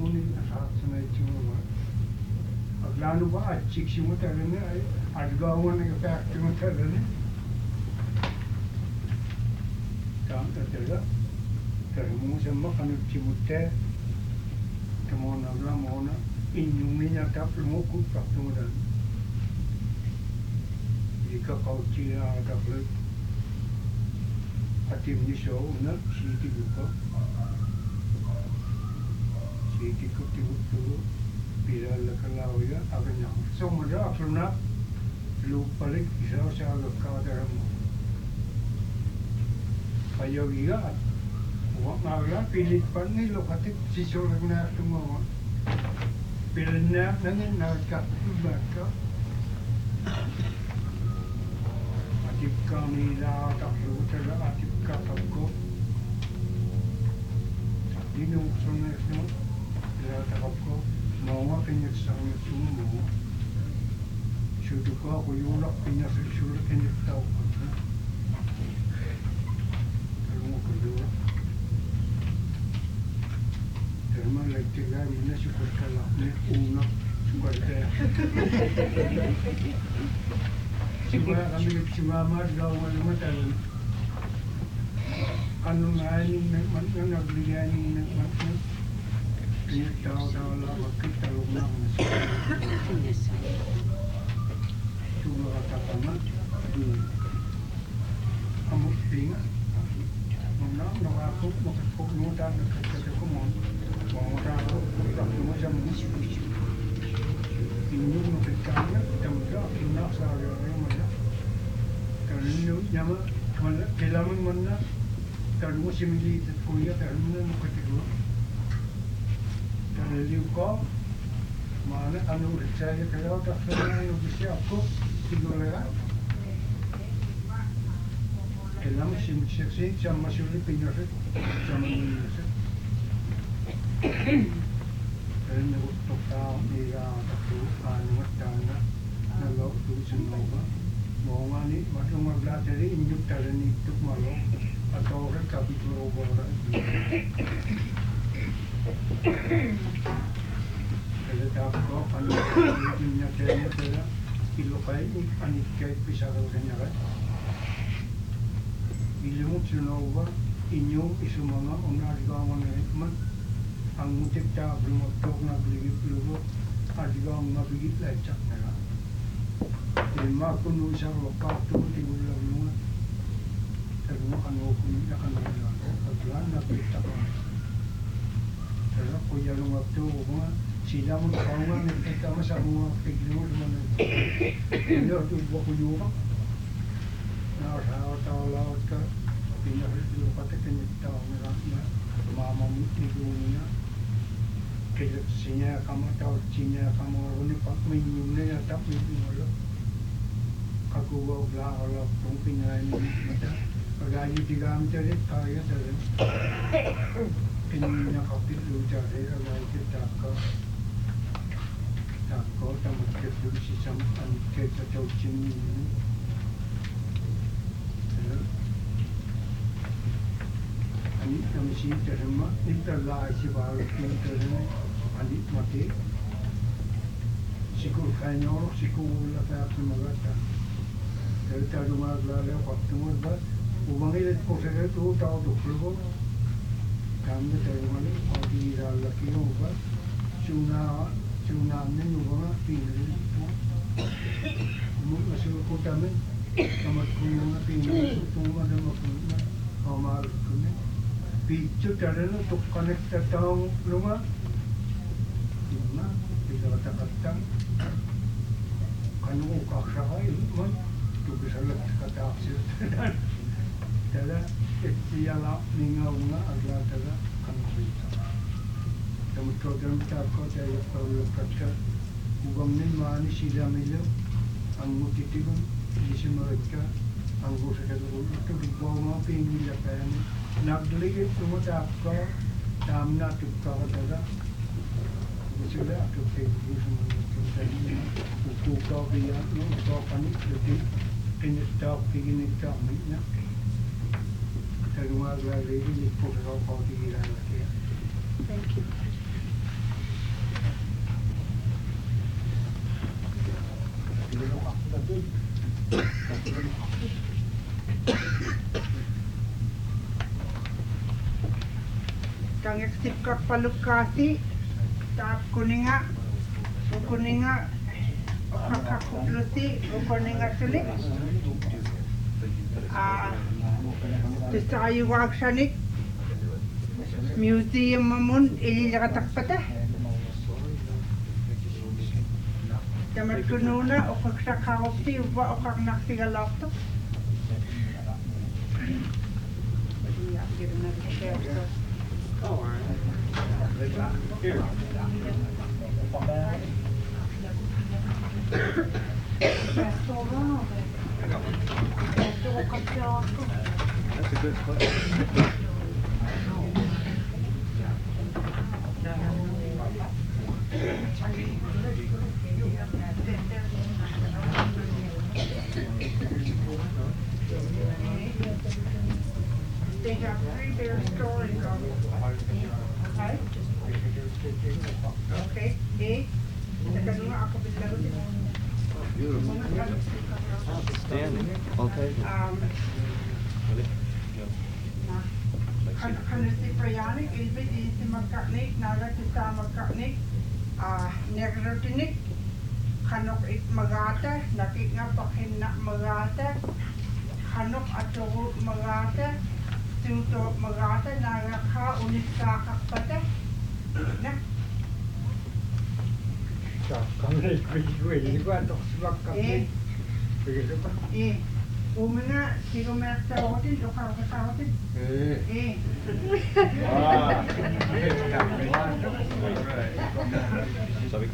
muni saat sana cuma aglalu ba acik cuma terane adgawan ke pack cuma terane tam terjaga termu semua kanu cimute kemana agla mana inyuminya tak perlu kupak kemudian jika kau cia ada belut hati menyusah unak sih buka ikut dulu bila kalau ya agaknya semua akhirnya lu balik bisa saya kau dalam kayu dia uang agak pilih pani lu kata siswa nak semua pilihnya nanti nak kat baca atip kami dah tak lu terus atip kat aku di nunggu semua takap ko mau kanya sangat semua sudah ko aku yulak kanya sudah kanya tahu kalau kedua terima lagi lah mana syukur kalau ni unak syukur deh cuma kami cuma mar gawan macam anu lain mana nak beli ni macam tahu lah kita lupa cuma kata kamu kamu tinggal mana nak aku mau kau nudan kerja kamu mau tahu kamu macam ni ini nak kerja jam nak saya mana kalau nyama mana kelaman mana kalau musim ini terkuya kalau mana nak kerja liu ko mana anu saya kalau tak pernah yang bisa aku tidur lewat elam sim seksi sama sulit pinjau sama ini dan untuk tahu dia tu anu macamnya kalau tu semua mau ni macam mana jadi injuk terani tu malu atau orang kapitul orang kalau tak kau anu punya cara cara kilo kaya anik kaya bisa kalau kenyara ilmu cenova inyo isumanga onar gawan man ang mutik ta belum tok na beli belum adiga ang beli lecak nera lima kunu isa lokal tu timbul lalu terus anu kunu akan berjalan aglan na beli tak terus punya rumah tu rumah sila mo kawan kita masa mo piglo mana ini tu buat punya orang nah tahu laut ke pindah itu kata kena tahu mereka mama ibunya kerja sini kamu tahu Cina kamu ini pak minumnya tak minum lo aku bawa belah pindah ini macam gaji 3 meter kaya terus ini nak kapit lu cari kalau kita tak tamu kerja sistem kerja jauh Cina ini ani kami sih terima kita lah si baru kita ni ani mati sikur kanyor sikur lah tak semua kan kita rumah lalu waktu muda uang ini proses itu tahu dulu kami terima ni pagi lagi juga cuna ni juga pilih masuk kota ni kamat punya pilih tu ada macam amal tu ni picu terus untuk connect tahu rumah mana bisa kata kanu kakak itu tu bisa lepas kata aksir tada istilah ningauna agla tada kanu bisa kamu program tak kau cari perlu kata ugamnin mani sila milo anggu titigun di mereka anggu sekarang itu bawa pinggir jalan nak beli semua tak kau tamna tu kau tada sudah aku pergi semua jadi buku kau dia no kau panik jadi ini tak begini tak ni nak kita rumah lagi ni pun kau pergi lagi. Thank you. Kangeksipkak palukasi taap kuninga ukuninga okakakutlusi ukuninga sulik tisayuwagsanik museum mamun ililagatakpata tamat kununa okaksakawapti uwa okaknaksigalakto. Yeah, get another chair. Oh, all right. Here. That's a good question. They have 3 bare stories on it. Okay? Okay. Nakadunga ako bilang Beautiful. Outstanding. Okay. Kan si Prayani, ilbit si magkaknik, naga kita magkaknik, negrotinik, kanok it magata, nakik nga pakin na magata, kanok ato magata, tuto magata, naga ka unit kakakpata, na. Kami kuwi ba to sebab kami begitu ba? Umena sigo merta hotin o ka hotin. Sabi.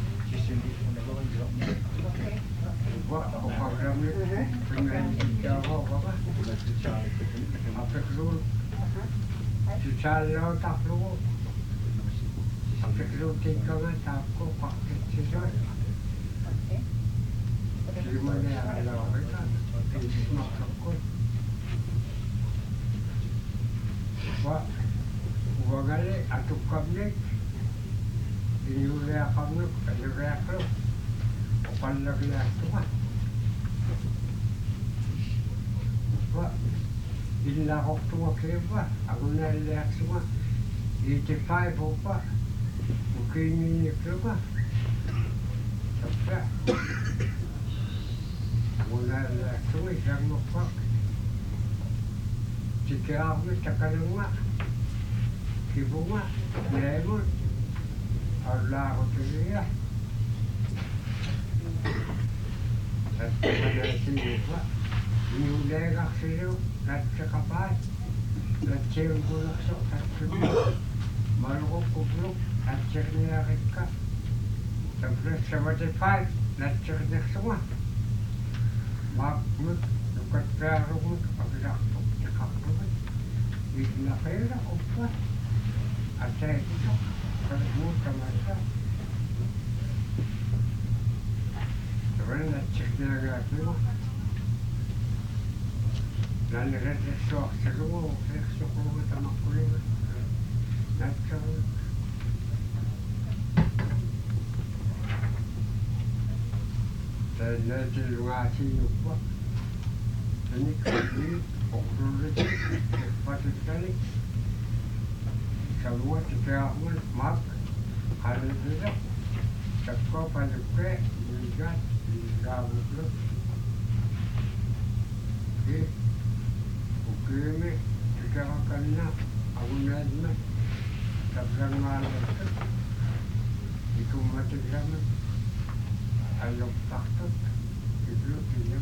Wah, program ni dengan Jawa apa? Apa keluar? Cucalo tak keluar. Apa keluar tinggal tak kau pakai cucalo. Di mana ada orang? Wah, gale atuk kabnek, ini udah kabnek, ini udah kabnek, opan lagi tu mah. Wah, ini lah waktu waktu aku nak lihat semua, ini cepat apa, mungkin ini apa, cepat. Mulai semua yang apa, jika aku cakap rumah, kibunga, lemon, Allah aku dia. Tapi mana sini apa, ini udah gak sih, nak cakap apa, nak cakap gula sok, nak cakap malu kubur, nak cakap ni mereka, tapi sama cepat, nak cakap semua. Makmur, dekat perut, apabila aku cakap tu, ini nak kaya apa? Ada itu, kalau kamera, sebenarnya nak ceknya agak tu, dan ada sesuatu seru, sesuatu tamak kulit, nak cakap. Dan nanti luar sini apa? Ini kali orang lagi cepat sekali. Semua tidak mak kalau tidak cakap pada ke lihat betul. Okey ni kita akan nak awalnya sebelum malam itu macam mana? Ayok takut itu dia.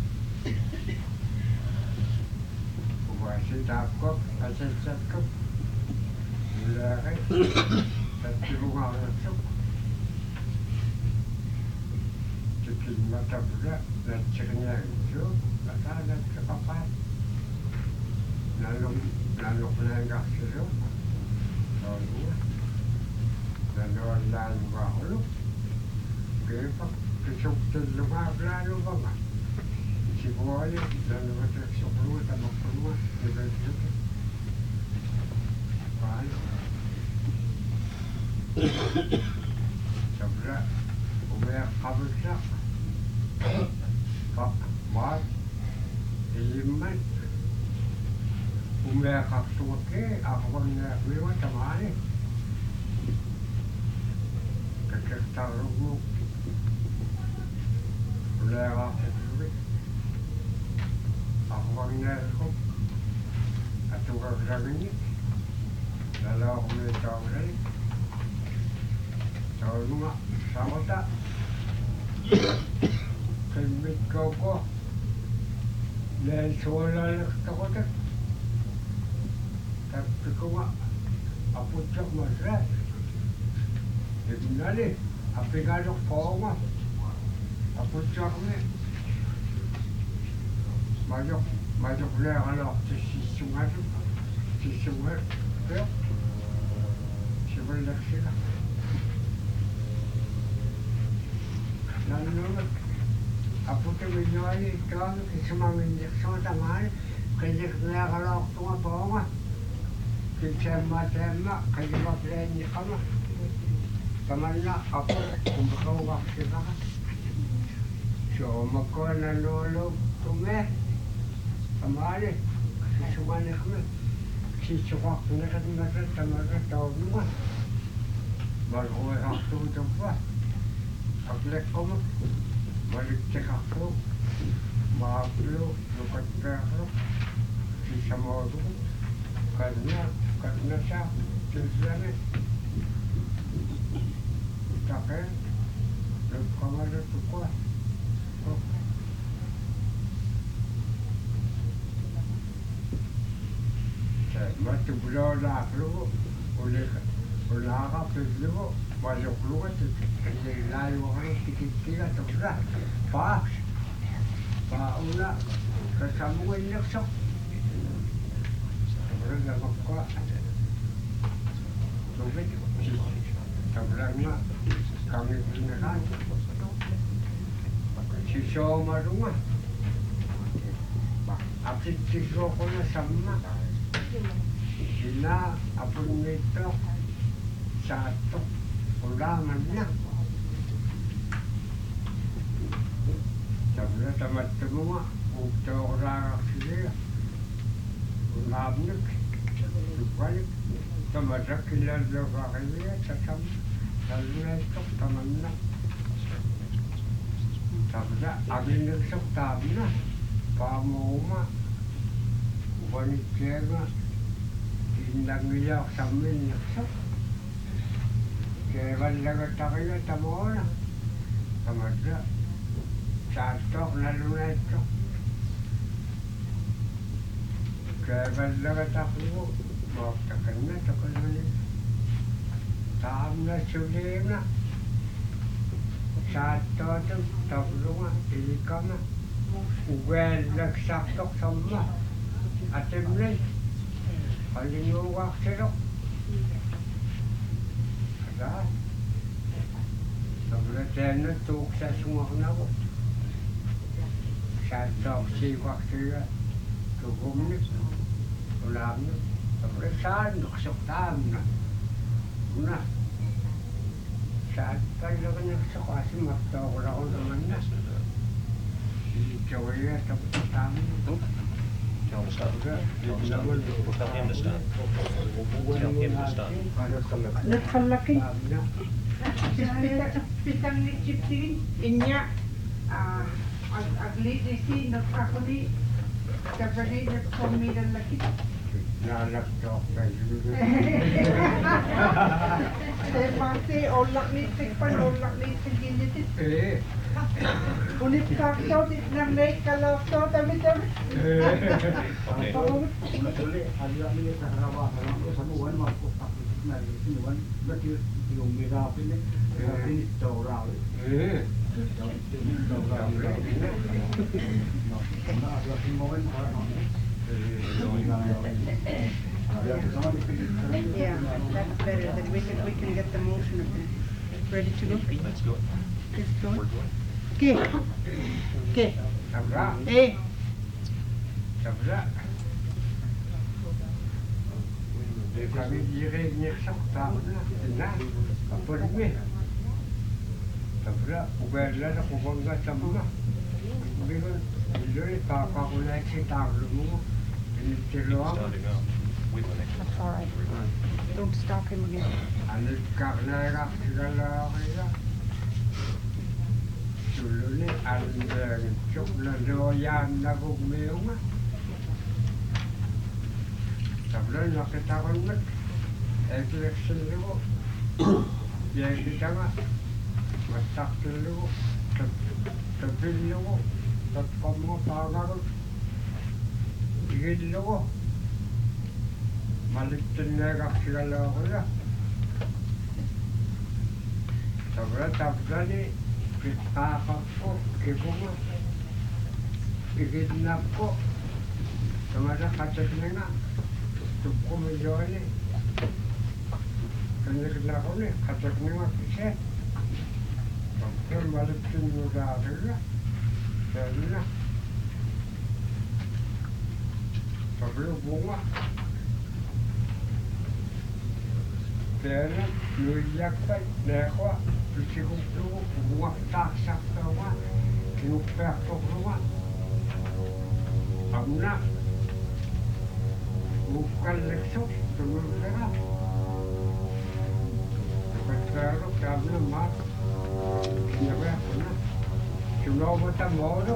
Masih takut, masih takut. Mulai tapi rumah masuk. Jadi mata budak dan cernya itu, kata ada kepapat. Lalu pelanggar itu, lalu dan orang baru. Kepak kesukses rumah lalu bang, si boy dan macam sepuluh tambah puluh kita itu, baik. Sebelah, ubah kabel tak, pak mat, elemen, ubah kabel ke, aku punya, macam mana? Kakertarungu. Ulega kukuri. Ahwangerko. Atugaragini. Lalahme tawrei. Tawrunga samota. Kelmit koko. Len suolalak takotak. Tapikuma. Aputsak masra. Ibnali. Apikadok poma. Aputsak me. Majok le alok tisisungat. Tisungat. Kaya. Sibalak sila. Lalu apute minyak kan semua minyak semua tangan kerja kerja kalau tunggu poma kerja macam kerja macam ni kamu temannya apa kumpul waktu lah so makan lalu tunggu kemarin semua ni kamu si cakap ni kan macam temannya tahu ni baru orang tu jumpa Aglek kamu balik cek aku maaf lu lukat perlu bisa mau dulu karena saya tujuannya tapi lu kamar itu kuat saya masih belum dah lu oleh apa tu Masuk keluar tu, kerja lain orang tikit-tikit tu dah, pas, ulah kesambungan nak sok, orang dah makwa, tu sebenarnya kami gunakan, siswa marunga, apa siswa kena sama, sila apa itu satu. Ulangannya sebenarnya teman-teman untuk orang sini ulangannya supaya teman-teman kita juga ini tetap selalu itu temannya sebenarnya akhirnya sebenarnya pamoma wanita tindak dia sambil Kevallaga takaya tamoona tamadra saattok nalunetto kevallaga taklu mooktakanna takalmani taamna suleemna saattootu taklunga ilikama ugeellak saattok samma atemnei qallinuugaaqsilok Sebenarnya tu saya semua kenapa? Saya tahu si waktu tu gumni, ulamnya. Sebenarnya saya nak sekarang na, guna. Saya kalau nak sekarang si makta orang orang na, jauhnya tapi tamu. Tell him to stop. Tell him to stop. Tell him to stop. Nakalaki. Pitang ni chipsin inya agli desi nakakuli kapani nakkomidan laki. Nalak dokter juga. Saya masih olak ni tikpan olak ni segini tu. Unit kakau di nang naik kalau kau tapi tapi. Betul ada ni terrawat kalau sama wan waktu tak nak ni wan berarti kilometer apa ni ini jauh Yeah, that's better. Then we can get the motion ready to go. Let's go. Let's go. We're going. Okay. Okay. Hey. Kami dirinya sakta na apa ni? Tapi ubelah aku bangga sama. Bila bila kakak aku naik setang dulu, ini It's celuang. starting up. We live next That's all right. Don't stop him again. Anikkarneerak sigalaarila suluni alleeritsuk nanuayaannagugmiunga tablan naqitarunnat eekileksillugu yeekitanga mattaqtillugu tapillugu tatqammu taangarut igillugu malittinneerak sigalaarila tablani pitqaaqarpu kipunga iginnappu tamara qatakninga tuqqumilluani kanniqlaquni qatakninga kise tablan malittinnudaarilla taanna tablu bunga Tēnā nuiakpai nēkua tusikuklugu uguaqtaaqsartaua kinuppeartorluga amna mukkalleksu tunullega tukatteeru taamna maat kinyaveaquna sunoomata moodu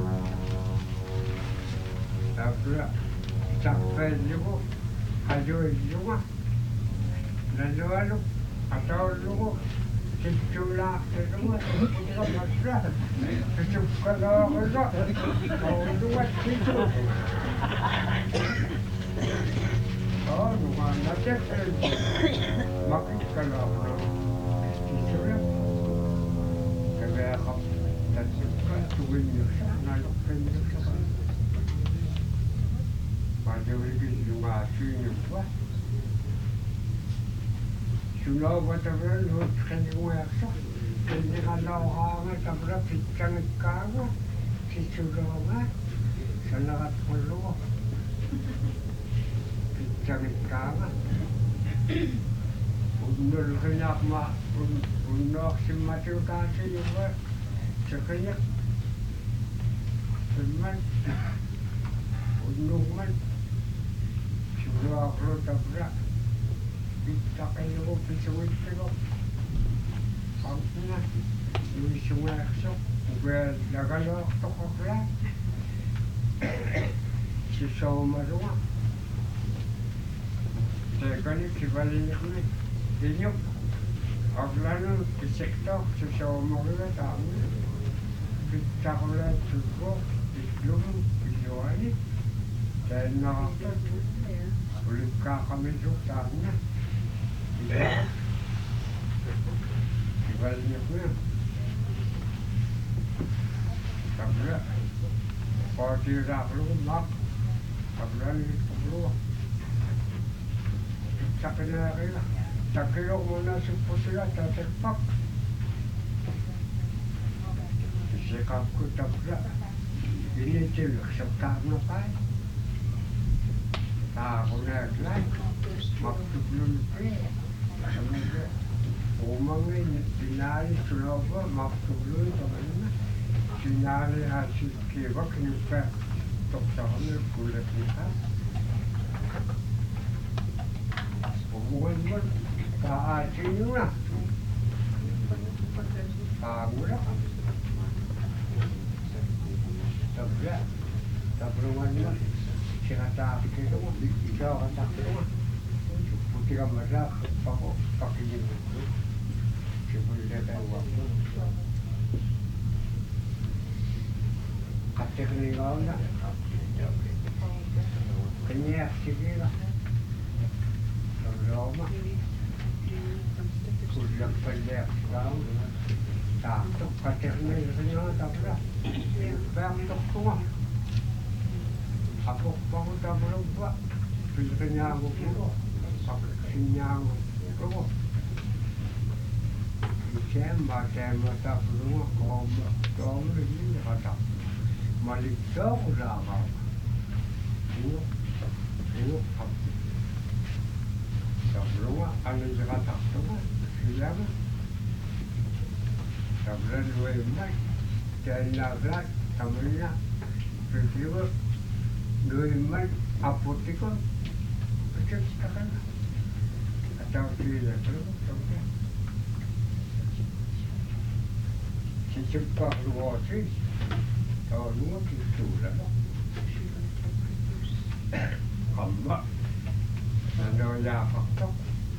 taapla tappeellugu hajuilluga Lalu atau lu sejulah kedua kita masuk sejauh kalau enggak kalau dua itu oh dua nanti makin kalau itu ya kalau dan suka tujuannya lalu penjualan pada hari juga sih buat Sulau betul lut kenjuangsa, kenjuangan tabrak pitang kaga, si sulaunya sangat perlu pitang kaga. Undur kenyak mak, undur semacam kasih juga, sekenyak, semen, undur man, sulau perlu tabrak. Kita kayu pisuit itu, kampungnya, di sungai itu, gue jaga lo toko kelas, sisau maruah, sekali kembali ini, aglalu di sektor sisau maruah tahu, kita kelas cukup, belum dijual, dan nak boleh kami juga tahunya. Dibaliknya pun, tapi kalau tidak perlu mak, tapi ni perlu. Cakapnya apa? Cakap mana sepusia tersepak. Sekapku tapi ini jelek sekarang apa? Tak boleh lagi, waktu belum pergi. Semoga umangnya dinari sulapa waktu belum teman-teman dinari hasil kebak nyupa toksahannya kulit kita. Umumnya tak asyik lah, tak mudah. Tak perlu mana. Cerita kita tu, kita kata kita putih masak, pakai ini, sebelum dia tahu. Kata ni kau nak, kenyak sikit lah. Kalau mah, kuliah pendek kau, tak tu kata ni senyap tak berah, berang tu semua. Aku pun tak perlu buat, pilihnya aku kira, pilihnya aku kira. Macam tak perlu kau ini kata, malik tak udah kau. Ini apa? Tak perlu anda jangan tak tu, siapa? Tak perlu dua emas, jangan lagi, tamunya, pilih. Dua emas apotekon Kecil atau tidak perlu sampai secepat luar sih kalau luar itu lah hamba ada ya faktor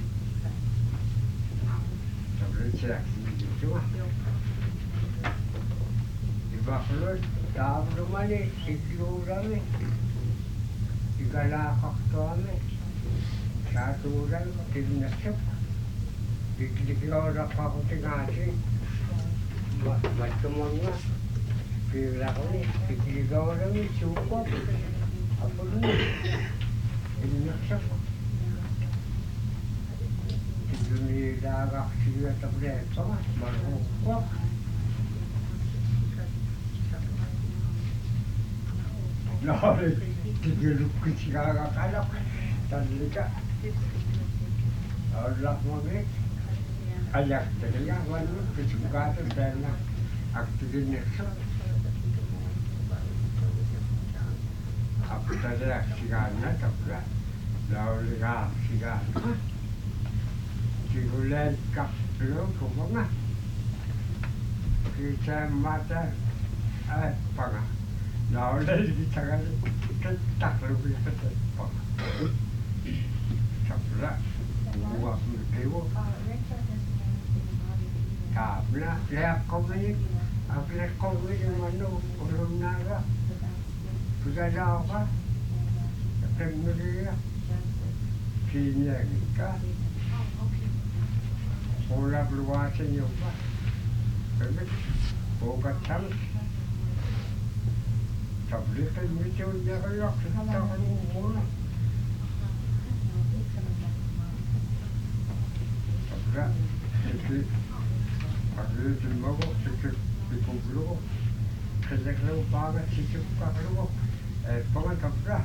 sampai seleksi itu lah di bawah dalam rumah ni sikit orang ni 3 faktor ni satu orang tidak cepat dikit orang aku tengah sih macam mana kira ni dikit orang ni cukup apa ni tidak cepat di dunia darah sih tak boleh sama malu kuat lalu digeluk kecil agak tadi kan Allah mungkin ayat terlihat mana kesukaan dan aktifnya apa saja sigarnya tapi lalu lihat sigarnya sigulan kap lo kumana kita mata apa lalu kita kan tak lebih betul sabla buat dewa sabla lihat komik apa komik mana orang naga sudah apa teknologi sini kita pola berwasa nyoba tapi bukan sama sabla kan macam dia kalau kita tahu Jadi, ada jemaah sikit dikumpul, kerja kalau bagai sikit kalau, pengen kapra.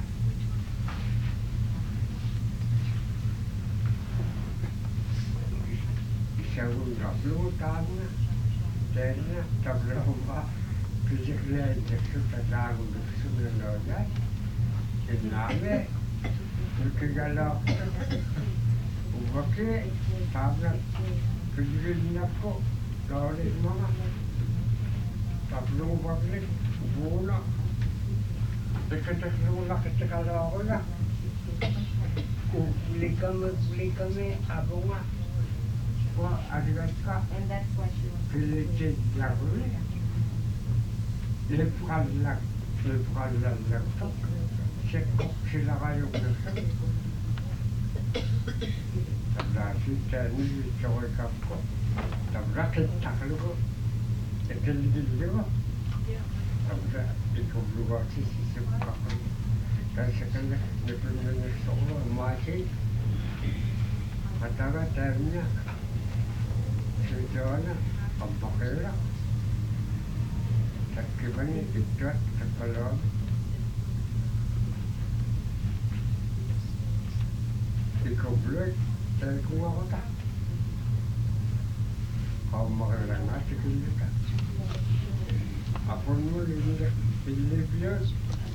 Saya kaplu tamu, jadi kapra apa, kerja lain jadi terlalu besar lagi. Jadi nama, kerja kalau Okey, tablet kerja aku dari mana? Tablet balik, bola. Dekat rumah kita kalau orang, beli kami abang wah ada kah? Beli cek lagi. Lepas laptop, cek silakan yang Tabla kita ni cakap kapko, tabla kita kalau itu juga, tabla itu luar sisi kapko. Dan sekarang daripada sekolah masih, katakan termnya sejauhnya pampaknya, tak kira ni itu terpalang. Dikubur dari kuah kota, kau makan nasi kita. Apa ni pilih bias,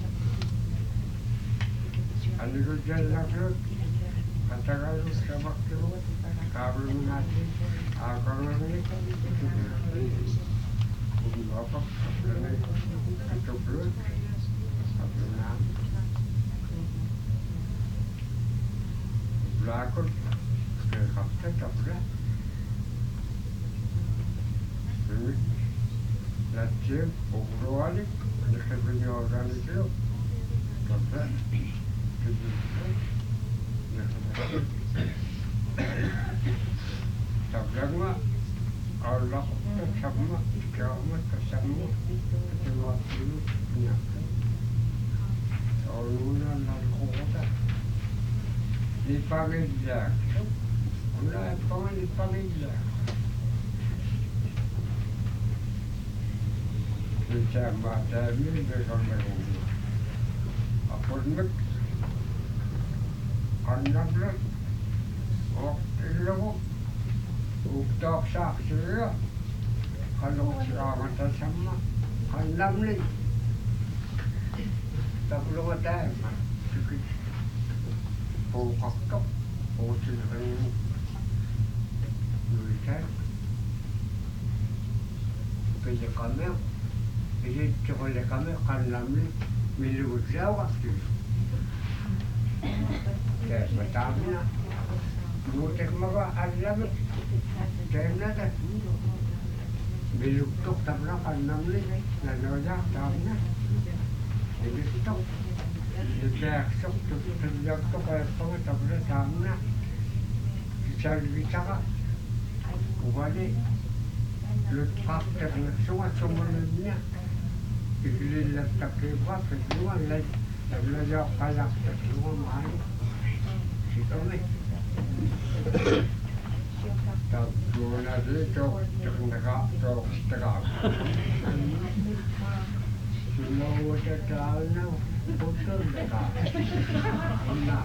anda tu jalan tu, katakan tu sebab tu, kalau nasi, kalau ni, apa, itu perlu, apa nama. Lakon ke kapten tabla latihan obrol de reunião organizada tabla tabla ma Allah sama kiamat sama semua itu punya Allah nak di pamilya, wala pa di pamilya. Kita mata ni berkomunikasi. Apa ni? Anak ni, waktu uktak sahaja, kalau selama sama, anak ni, tak perlu ada. puukaqtuq uutilerimu nuitan pileqamiu ilittiqulleqami qannamni millugutlaauqartilu taamina muutekmaga allamik teennata millugtuq tamna qannamni nanoojaq taamina ilittuq iljaaqsuq tullaqtuq ayqqama tamna taamina sisalvitaqa uvali lutqaqteqnaqsuga sumulunnia iglillataqqiuqa qilluallai tallajaqqalaqteqluga maani sikami tappuunali toqteqaa Sulawatataana putundeqaa onna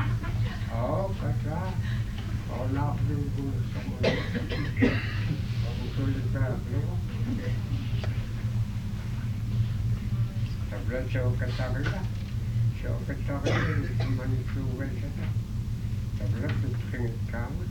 kata onaqluguussamuni putulipaaqlugu tabla chawkataqila manisuugalsata tabla tutqingiqqaama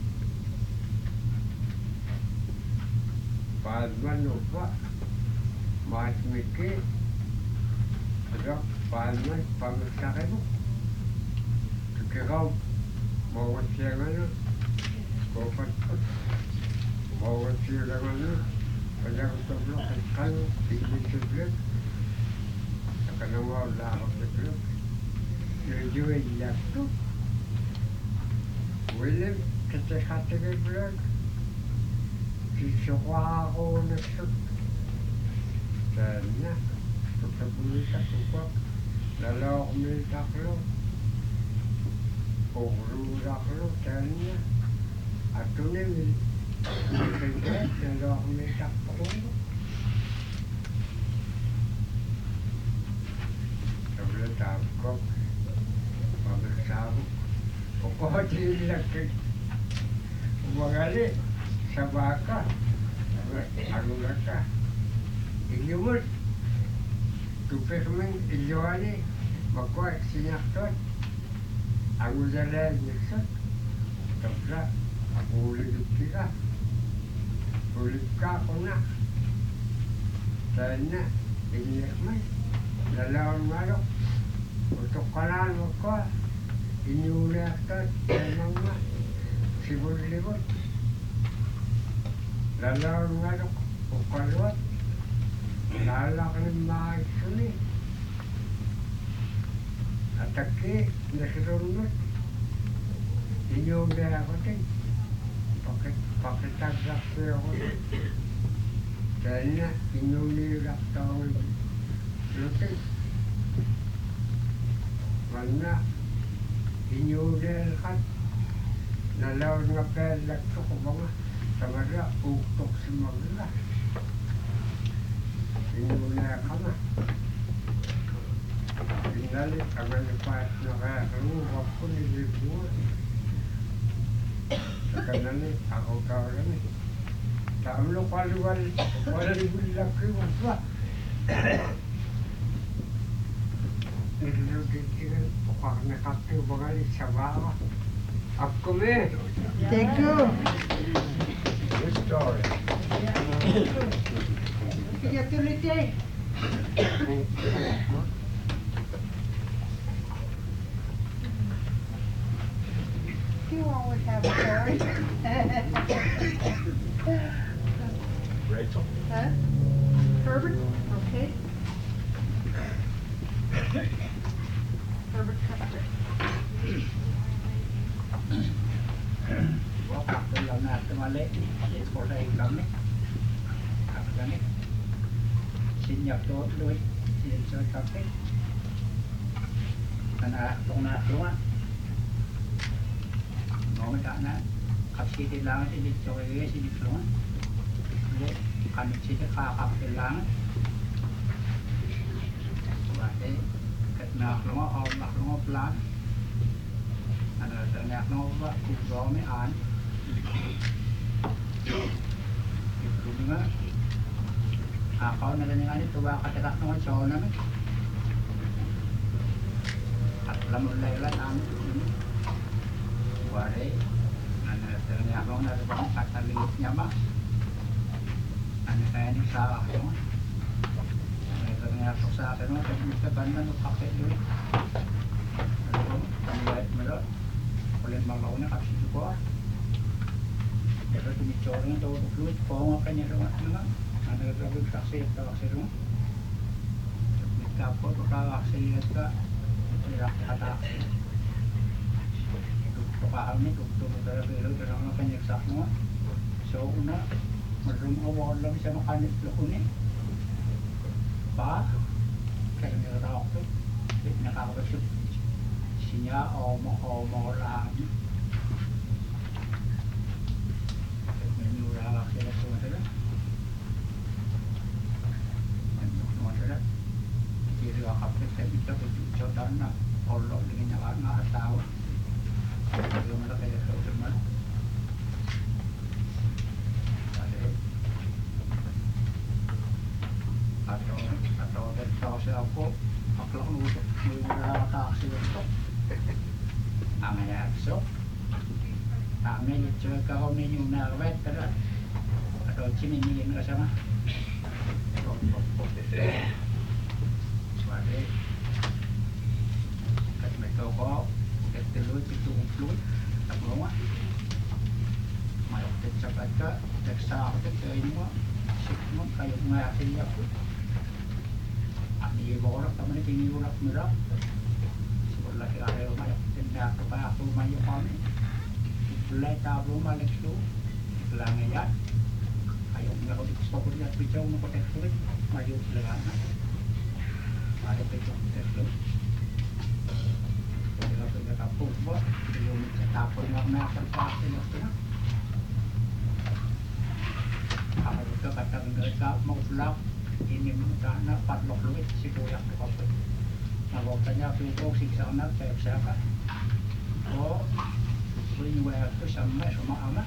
paadmanuppa maatmikki rak paadman pamiqqaqigu tukiqaw mawattiagana koopatput mawattiulagana ajaqutaplu qiqqanu iglittiplek takanamaullaaqapitluk yujuillaktu willem tatexattigiplek sissuqaaquunassut taanna tuttapulitakkupak nalooqmiitaqlu uqruudaqlu taanna attunimi mikriket nalooqmiitaqpuqungu tabletaakkok pamiqsaavuk uqotiillakkik umagali sabaka arulaka ilyumut tupikmin ilyuani makwa sinaqtot agudalaajniksut tabla uuligiptika ulikkaaquna taanna ilyaqmay lalaunmaluq utuqqalaan makwa inyuuliaqtot taamamma sibulligut lalaunmaluq uqqaluat laalaqnimmaaqissuni atakki nasirunnut inyuuliaqotin paqitarraqsiuqut taanna inyuuliulaqtaun lutin manna inyuulialqat nalaunngappeallaktuqupanga tamarra uuktoqsimagla inyuuliaqama innali amalipaatnaqaaqluuqaqquni lippua takanani aqutaulani taamluqalugal waligullakkiuqqa nillutikkigan uqarneqartiupagali savaaqa akkume Thank you. good story Sige tuloy tayo. You always have a story. Rachel. Huh? Herbert? Okay. Herbert Custer. Waktu yang nak temale, sekolah kami, kami sinyak tu doi, sinyak kafe, karena tungna keluar, ngomong tak nak, kapsi di lang, di coy, di keluar, jadi kami cerita kakap di lang, berarti kena keluar, orang keluar pelan. Ada ternyata nova kubrome an itu juga akau nalanya itu bakal kita nong cowok nama at lamulai lah Pare, ternyata ako na bang katalit niya ba? Kaya ni sa akin mo. Ternyata sa akin mo, kita banda no pakai dulu. Kami melot, boleh malau na kasi ko. Pero tumichorong daw fluid ko nga kanya rumah na. Ano grabe kasi ito. Kapot kasi ka irak kata. Paham ni doktor pero orang kanya sakmo. So una merum awal lang sa makanik ko ni. Ba kaya ni raw ko. Nakakasuk sinya o mo lang. Menura sila sila. Menura Jadi kapit saya bisa berjuang dan Allah dengan jalan nggak tahu. Belum ada kayak tahu teman. Atau tahu siapa kalau untuk mengurangi taksi untuk amnya so. Amnya juga kalau menu narwet kan atau cini ini nggak sama. Cách mày câu có cái tên lối cái tung lối tập đúng á mà đọc tên sắp lại cái sao cái chơi nó xịt nó cây nghe thì nhập anh đi bỏ đó tao mới cái nhiều lắm nữa đó sebut lagi ada mà đọc tên nhà của ba tôi mà như con ấy lấy tao luôn mà lấy số là ngày nhất ayo nggak kau stop dia picau mau pakai kulit maju lelah ada pecah terus kalau kita kapur buat belum tapur warna tempat ini sudah apa itu kata mereka mau pulang ini karena 40 situ yang kapur nah waktunya aku siksa anak saya kan oh ini waktu sama ama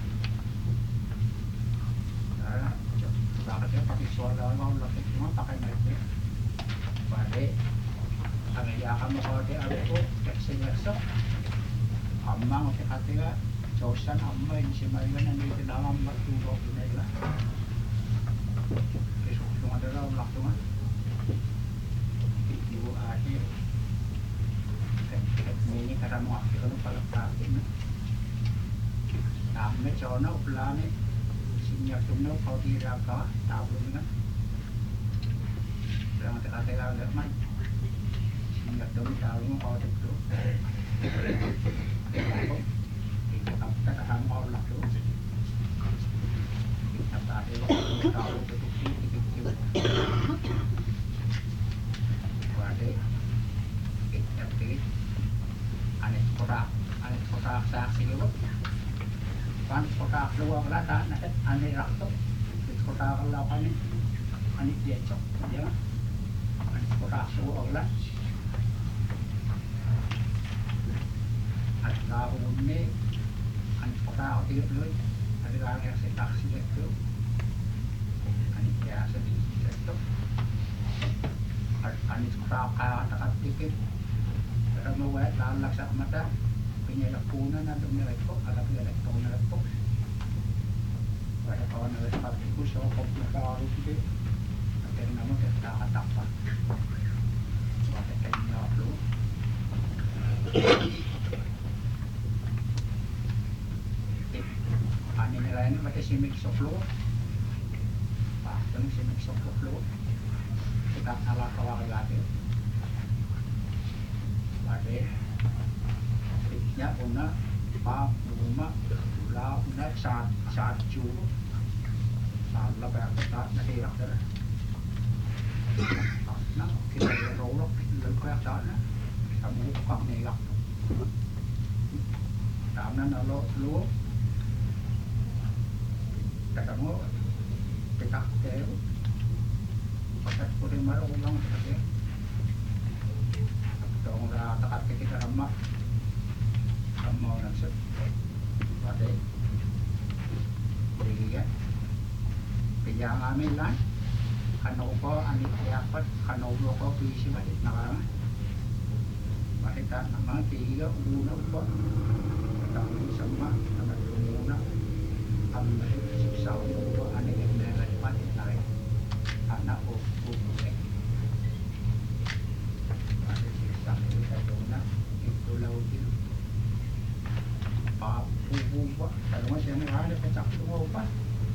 nah kita pakai suara orang lagi cuma pakai mereka Pare, ang iyakan mo ko di ako, kasi nasa, amang o katiga, Josan amma yung si Maria na nito lang matulog nila. Besok cuma ada orang lah cuma, ibu akhir, ini karena mau akhir kalau paling terakhir, kami coba ulang ni, sinyal cuma kau tidak kah, tahu dengan. Yang teka-teka lihat man sehingga dong tahu mau itu kita akan mau lah tu kita tadi tahu itu wade kita pilih aneh kota saksi itu kan kota luar lata nak aneh rakto kota lawan ini aneh dia cok dia kota suor lah ada tahun ni kota tiap dulu ada orang yang taksi itu ini biasa itu ini kota kaya tak tiket kalau mau buat dalam laksa mata punya lakunan ada punya laptop ada punya laptop ada kawan ada seperti itu so komputer baru itu ada nama kita apa ada kayaknya dulu ini nilainya pakai simik soflo pak ini simik soflo kita ala kawal lagi ada nya una pa rumah la una saat ju saat la ba ta na đi học đó nó kita rau nó lên quét đó nó kamu con này gặp làm nó lúa kamu kita kéo pakai kulit marah ulang pakai dong ra takat kita ramah mau langsung pada dia yang amin lah kalau kau anik dapat kalau kau bisa balik nak pada tak nama tiga ulang kau Tama sama naman muna ang siksa mo ano yung meron pati tayo anak ko bumalik ano siksa mo sa tuna ito law din papubuwa talungan siya ng hanap at sakto mo pa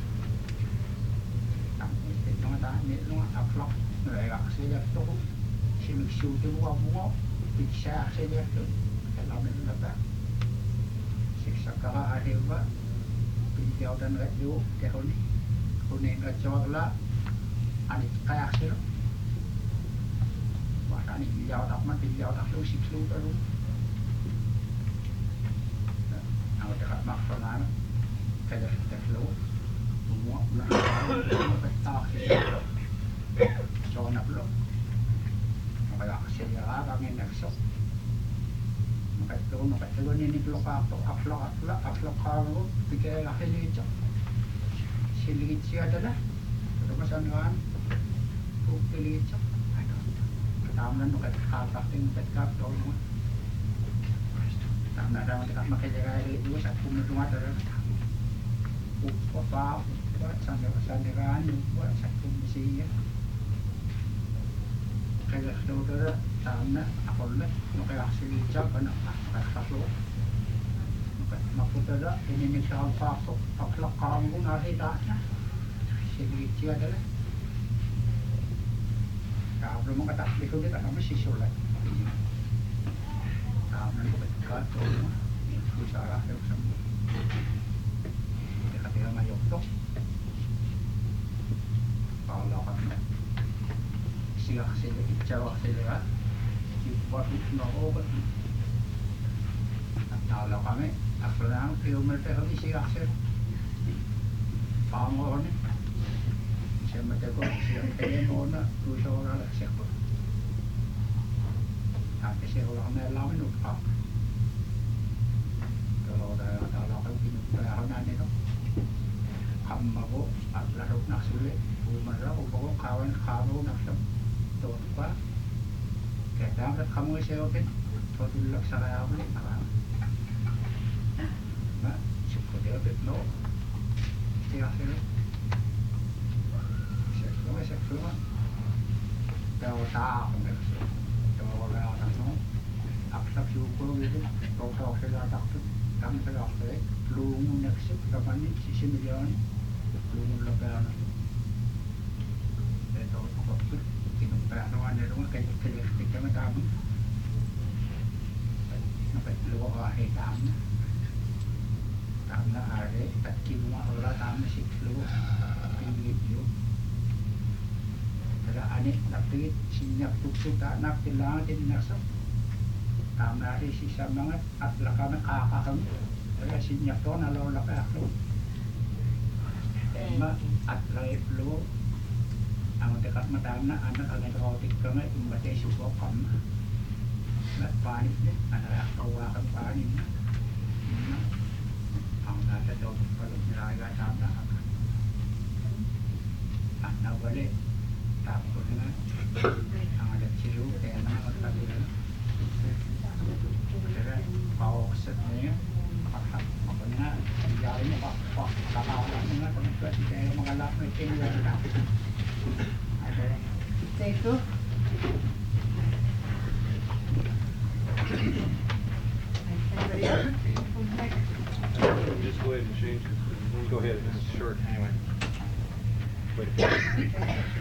ang ito nga tayo nito nga aklok reaksya ito ko sinigsuti mo mo pizza aksya ito kalaman na ba siksa kakaariw ba pindiyaw dan radyo kahon kunin radyo agla anit kaya sila wala ni pindiyaw tak man pindiyaw tak lu siklu baru ang dekat makronan kaya teklo semua na petak so na lo kaya sila kami nagsok makatulong ini belum aklok kalau pikir lah silit siya adalah terus kan pilih cak ketaman nak kata ting petkap tol tak nak dah dekat makan jaga itu satu rumah ada apa buat sandaran buat satu misi kaya saudara tanah ako na kaya silitsa ka na kakaslo maputada ininig sa kapasok paklakang mo nakita na silitsa dala kablo mo katakli ko dito kami sisulat kaman ko kato ko sa araw sa mo kaya mayok to paulakan na siya sila itsawak sila buat na obat kalau kami akhiran kilometer ini siya sir pamor ni siya matego siya kaya mona tuso na siya ko tapi siya wala na lamin utak kalau kami pinuperahan nito kambago at larok na sulit umara ubago kawan karo na siya to pa kaya dapat kamu siya open tutulak sa kaya ulit na suko dia betno siya sila daw ta ako nito daw wala ako aksak suko gitu daw sila takot kami sila ako lungun nagsip kapan ni si milyon lungun laban ito ako kinumpara naman nito kaya kita matapos napatlo ko ay tama tama are at kinuha wala tama si klo pinigit yun kaya anit napigit sinyak tukso ta anak tilangan din nasa tama rin si sa mga at lakang kakakam kaya sinyak to nalawala kaya klo tema at laip lo ang dekat matang na anak ang nagkakotik ka nga imbate suko kam at panik din anak kawakan panik ang nasa daw palog nilagay tama at nawali tapos nga ang alat silo kaya naman magkabila kaya pawaksat na yun ako nga nangyari mo kakakawan mo nga kaya mga lapay kayo lang Take two. Just go ahead and change it. Go ahead, this is short anyway. Wait a minute.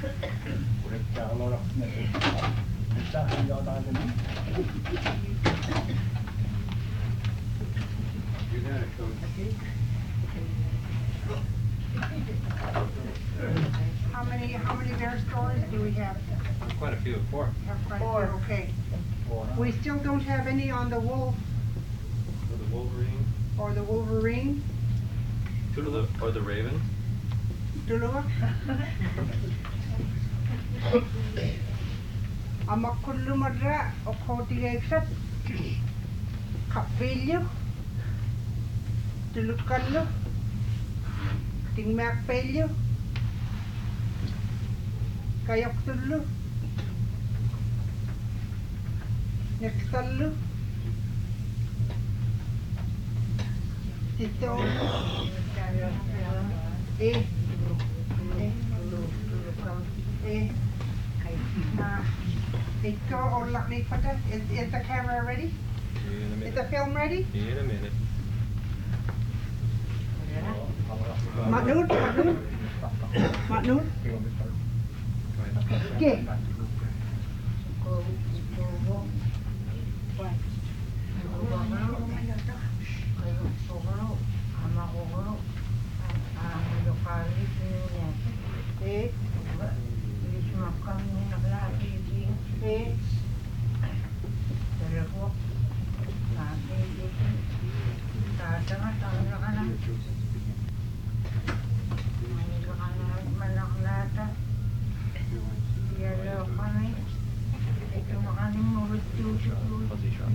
Do that, Coach. How many bear stories do we have? Quite a few. 4. Four. Okay. We still don't have any on the wolf For the Wolverine. or the wolverine. Or the raven. Dalawa. Amakullu madra o kotigeksat. Kapilyo. Tulukallo. Tingmakpelyo. Kayok tullo. Nekstallo. Ito. Ito, ulak ni pada. Is the camera ready? Is the film ready? In a minute. Maknun. Okay. Fuzzy shot.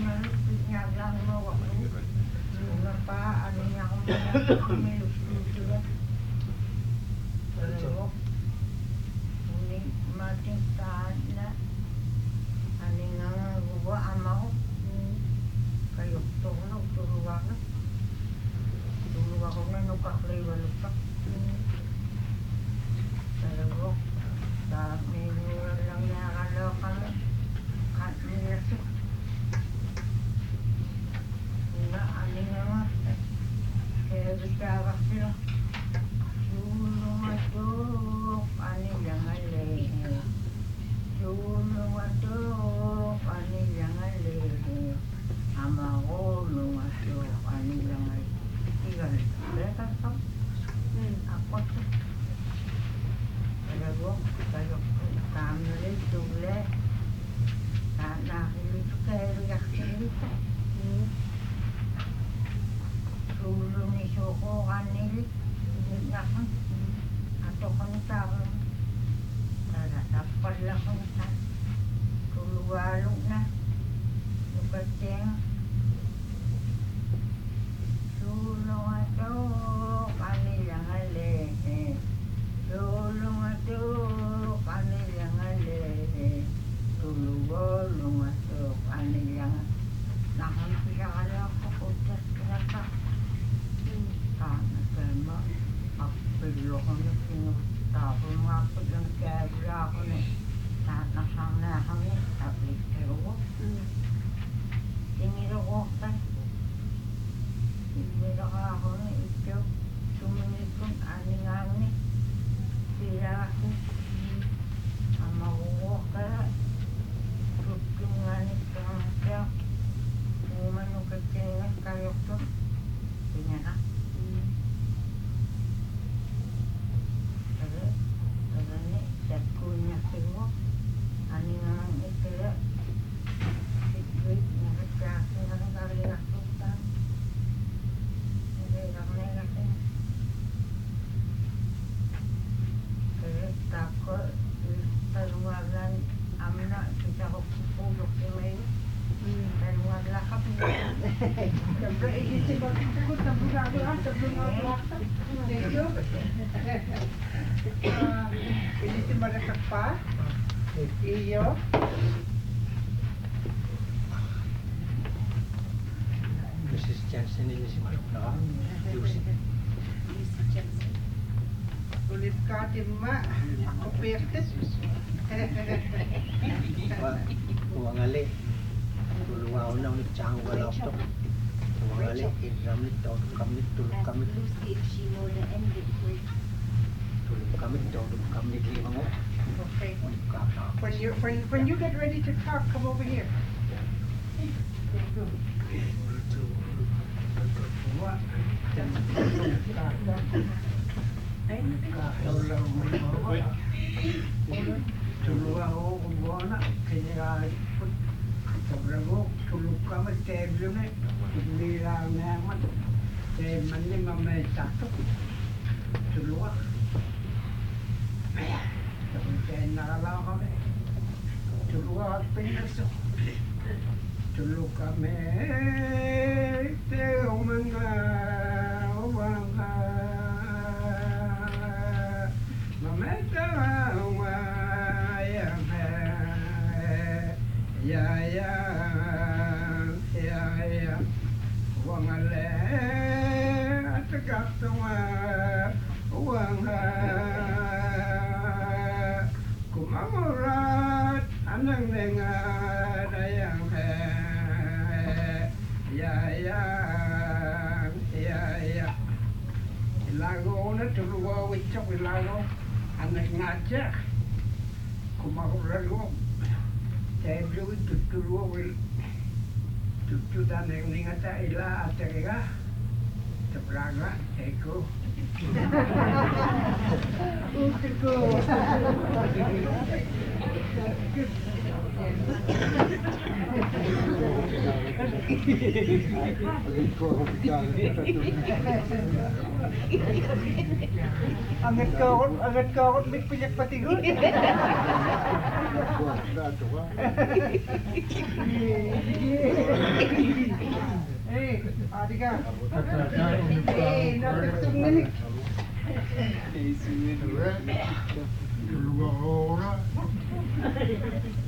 Iyo. Mrs. Jensen ini si Mark Lucy. Ulit ka din ma. Ako pertes. Wangali. Tuluwa na ulit siyang walaptop. Wangali. Idramit daw kamit tulog kamit. Lucy if she know the end of it. Tulog kamit daw kamit limang o. Okay. When you get ready to talk, come over here. Tulog kami, teo mga wanga, mametawa ya, wangale. uang kumamurat anang dengar dayang ya ilago na tuluwa wicok ilago anak ngajak kumamurat lo Teblu tutuluwa wil tutu taneng ningata ila atega tebraga eko Angat kawat mikpilyak patigot. Adika. Natutong nanik. Dua orang.